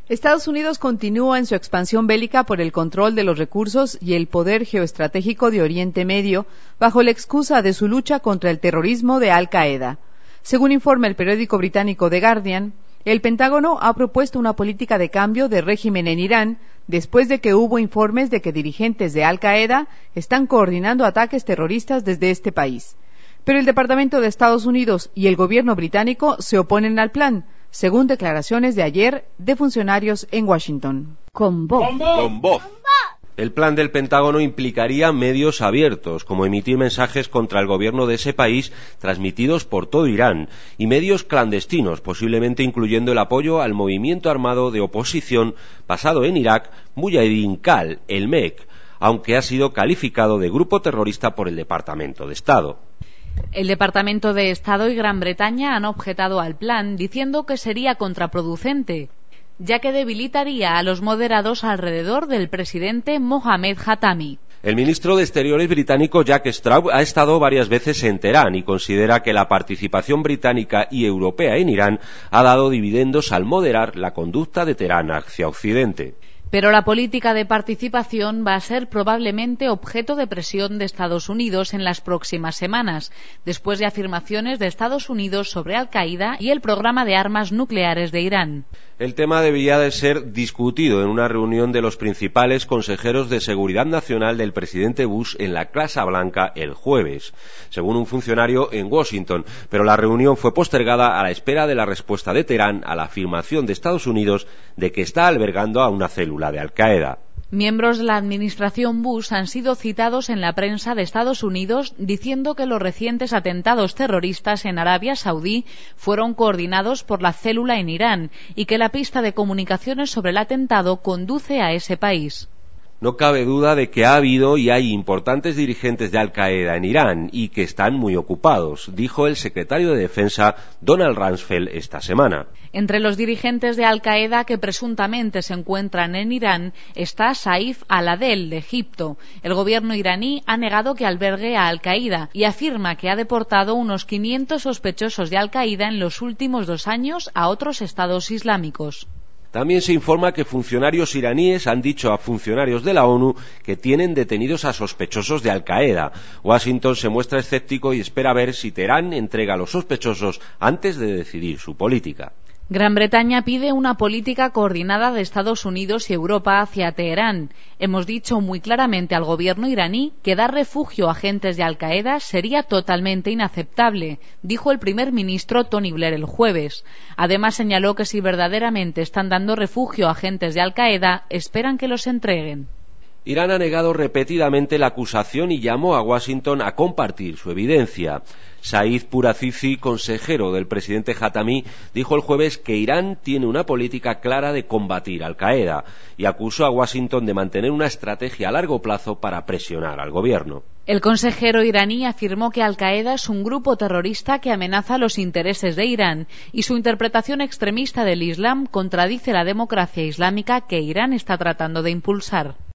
Estados Unidos continúa en su expansión bélica por el control de los recursos y el poder geoestratégico de Oriente Medio, bajo la excusa de su lucha contra el terrorismo de Al-Qaeda. Según informa el periódico británico The Guardian, el Pentágono ha propuesto una política de cambio de régimen en Irán después de que hubo informes de que dirigentes de Al-Qaeda están coordinando ataques terroristas desde este país. Pero el Departamento de Estados Unidos y el gobierno británico se oponen al plan, según declaraciones de ayer de funcionarios en Washington. Con voz. El plan del Pentágono implicaría medios abiertos, como emitir mensajes contra el gobierno de ese país transmitidos por todo Irán, y medios clandestinos, posiblemente incluyendo el apoyo al movimiento armado de oposición basado en Irak, Mujahideen Kal, el MEK, aunque ha sido calificado de grupo terrorista por el Departamento de Estado. El Departamento de Estado y Gran Bretaña han objetado al plan, diciendo que sería contraproducente, ya que debilitaría a los moderados alrededor del presidente Mohammed Khatami. El ministro de Exteriores británico Jack Straw ha estado varias veces en Teherán y considera que la participación británica y europea en Irán ha dado dividendos al moderar la conducta de Teherán hacia Occidente. Pero la política de participación va a ser probablemente objeto de presión de Estados Unidos en las próximas semanas, después de afirmaciones de Estados Unidos sobre Al-Qaeda y el programa de armas nucleares de Irán. El tema debía de ser discutido en una reunión de los principales consejeros de seguridad nacional del presidente Bush en la Casa Blanca el jueves, según un funcionario en Washington, pero la reunión fue postergada a la espera de la respuesta de Teherán a la afirmación de Estados Unidos de que está albergando a una célula de Al-Qaeda. Miembros de la administración Bush han sido citados en la prensa de Estados Unidos diciendo que los recientes atentados terroristas en Arabia Saudí fueron coordinados por la célula en Irán y que la pista de comunicaciones sobre el atentado conduce a ese país. No cabe duda de que ha habido y hay importantes dirigentes de Al-Qaeda en Irán y que están muy ocupados, dijo el secretario de Defensa Donald Rumsfeld esta semana. Entre los dirigentes de Al-Qaeda que presuntamente se encuentran en Irán está Saif al-Adel, de Egipto. El gobierno iraní ha negado que albergue a Al-Qaeda y afirma que ha deportado unos 500 sospechosos de Al-Qaeda en los últimos 2 años a otros estados islámicos. También se informa que funcionarios iraníes han dicho a funcionarios de la ONU que tienen detenidos a sospechosos de Al-Qaeda. Washington se muestra escéptico y espera ver si Teherán entrega a los sospechosos antes de decidir su política. Gran Bretaña pide una política coordinada de Estados Unidos y Europa hacia Teherán. Hemos dicho muy claramente al gobierno iraní que dar refugio a agentes de Al-Qaeda sería totalmente inaceptable, dijo el primer ministro Tony Blair el jueves. Además señaló que si verdaderamente están dando refugio a agentes de Al-Qaeda, esperan que los entreguen. Irán ha negado repetidamente la acusación y llamó a Washington a compartir su evidencia. Said Purazizi, consejero del presidente Khatami, dijo el jueves que Irán tiene una política clara de combatir Al-Qaeda y acusó a Washington de mantener una estrategia a largo plazo para presionar al gobierno. El consejero iraní afirmó que Al-Qaeda es un grupo terrorista que amenaza los intereses de Irán y su interpretación extremista del Islam contradice la democracia islámica que Irán está tratando de impulsar.